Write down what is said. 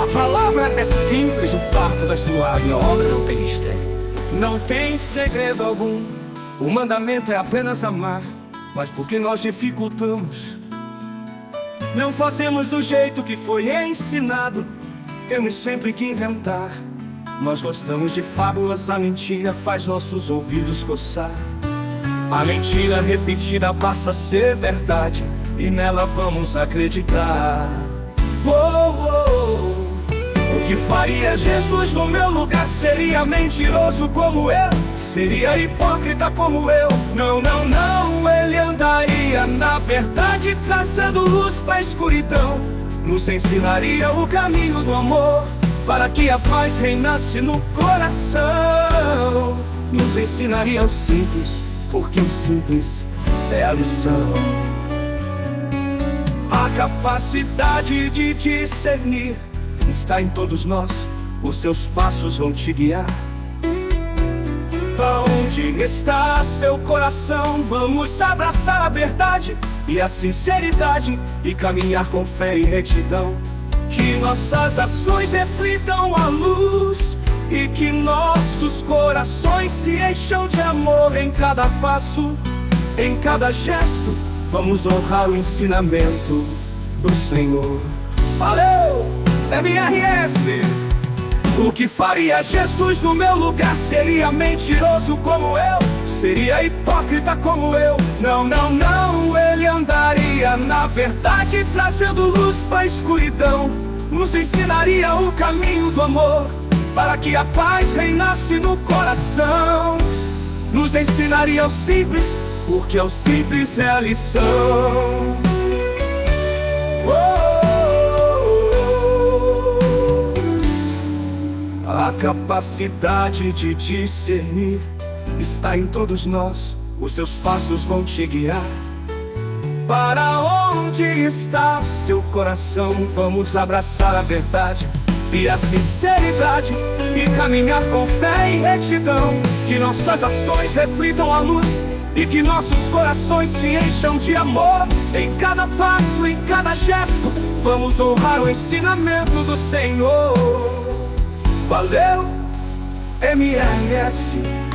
palavra é simples, o fardo é suave, a obra não tem mistério. Não tem segredo algum, o mandamento é apenas amar. Mas porque nós dificultamos, não fazemos do jeito que foi ensinado, temos sempre que inventar. Nós gostamos de fábulas, a mentira faz nossos ouvidos coçar. A mentira repetida passa a ser verdade, e nela vamos acreditar. O que faria Jesus no meu lugar? Seria mentiroso como eu, seria hipócrita como eu. Não, não, não, ele andaria na verdade, trazendo luz pra escuridão. Nos ensinaria o caminho do amor, para que a paz reinasse no coração. Nos ensinaria o simples, porque o simples é a lição. A capacidade de discernir está em todos nós, os seus passos vão te guiar. Aonde está seu coração? Vamos abraçar a verdade e a sinceridade, e caminhar com fé e retidão. Que nossas ações reflitam a luz, e que nossos corações se encham de amor em cada passo, em cada gesto. Vamos honrar o ensinamento do Senhor. Valeu, MRS! O que faria Jesus no meu lugar? Seria mentiroso como eu, seria hipócrita como eu. Não, não, não, ele andaria na verdade, trazendo luz pra escuridão. Nos ensinaria o caminho do amor, para que a paz reinasse no coração. Nos ensinaria o simples, porque o simples é a lição. A capacidade de discernir está em todos nós, os seus passos vão te guiar. Para onde está seu coração? Vamos abraçar a verdade e a sinceridade, e caminhar com fé e retidão. Que nossas ações reflitam a luz, e que nossos corações se encham de amor. Em cada passo, em cada gesto, vamos honrar o ensinamento do Senhor. Valeu, MRS!